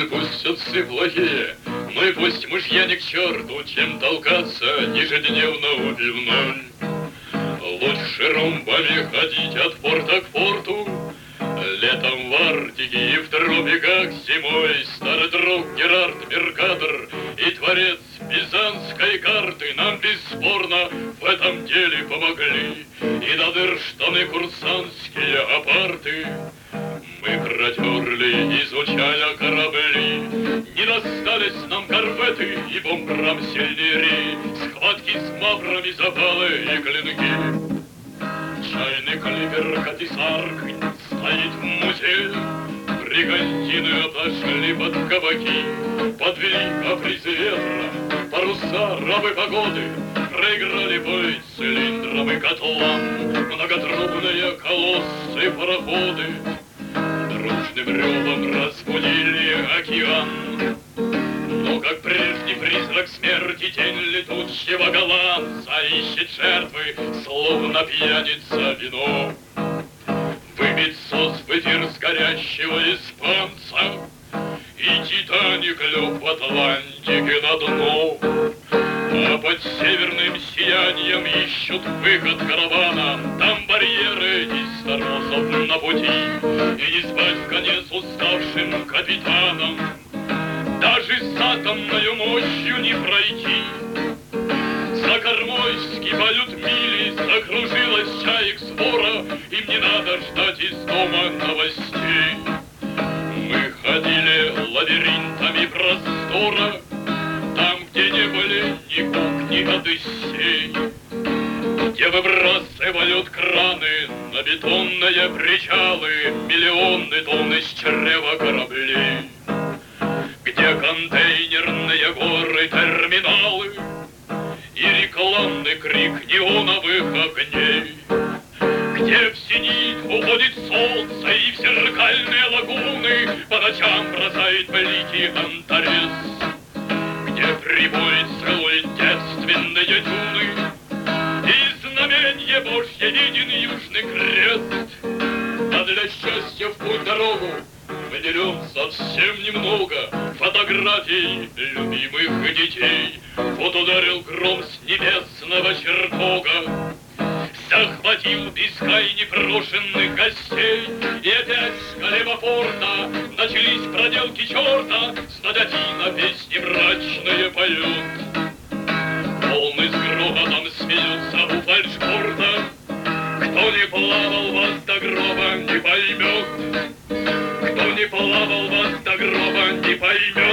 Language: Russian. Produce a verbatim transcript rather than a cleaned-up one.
Ну и пусть отцы плохие, ну и пусть мужья не к черту, чем толкаться ежедневно у пивной. Лучше ромбами ходить от порта к порту, летом в Арктике и в тропиках зимой. Старый друг Герард Меркатор и творец пизанской карты нам бесспорно в этом деле помогли. И до дыр штаны курсантские апарты мы протерли, изучая корабли. Не достались нам корветы и бомбрамсельнери, схватки с маврами, запалы и клинки. Чайный клипер Катисарк стоит в музее, бригантины отошли под кабаки, подвели каприз ветра, паруса, рабы погоды, проиграли бой цилиндром и котлам многотрубные колоссы пароходы. Дружным ревом разбудили океан, но, как прежде, призрак смерти, тень летучего голландца ищет жертвы, словно пьяница вино. Выбить сос в эфир с горящего испанца, и Титаник лег в Атлантике на дно. А под северным сиянием ищут выход каравана, там барьеры из торосов на пути, и не спать в конец уставшим капитанам. Даже с атомною мощью не пройти. За кормой скипают мили, закружилась чаек свора, им не надо ждать из дома новостей. Мы ходили лабиринтами простора, там, где не были ни Кук, ни Одиссей, где выбрасывают краны на бетонные причалы миллионы тонн из чрева кораблей, где контейнерные горы, терминалы и рекламный крик неоновых огней, где в зенит уходит солнце и в зеркальные лагуны по ночам бросает блики Антарес, где прибой целует девственные дюны и знаменье Божье виден Южный Крест. А для счастья в путь дорогу мы берем совсем немного фотографий любимых детей. Вот ударил гром с небесного чертога, захватил песка и непрошенных гостей, и опять с колебопорта начались проделки черта, снадотина песни мрачные поют. Волны с грохотом смеются у фальшборта, кто не плавал вас до гроба, не поймет. Кто не плавал вас до гроба, не поймет.